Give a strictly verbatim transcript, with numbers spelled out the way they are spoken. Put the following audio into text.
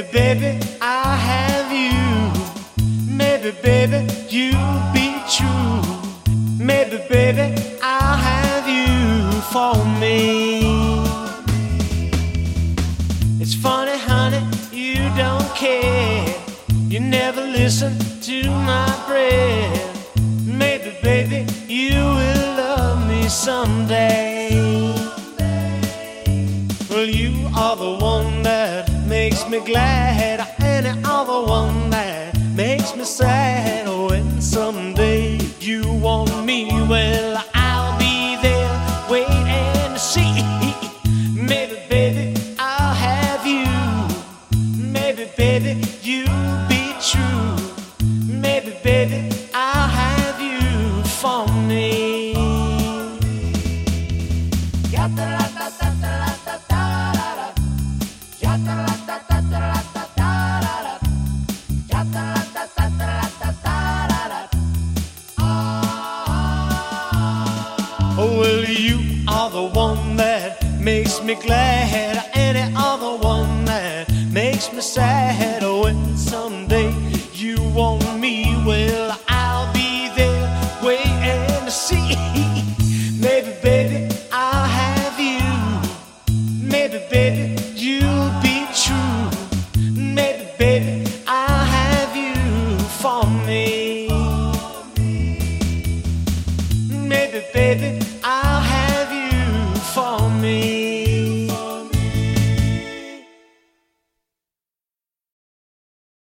Maybe, baby, I'll have you. Maybe, baby, you'll be true. Maybe, baby, I'll have you for me. It's funny, honey, you don't care. You never listen to my prayer. Maybe, baby, you will love me someday. Well, you are the one that makes me glad, and you are the one that makes me sad. When someday you want me, well, I'll be there waiting to see. Maybe, baby, I'll have you. Maybe, baby, you'll be true. Maybe, baby, I'll have you for me. Oh, well, you are the one that makes me glad, and you are the one that makes me sad.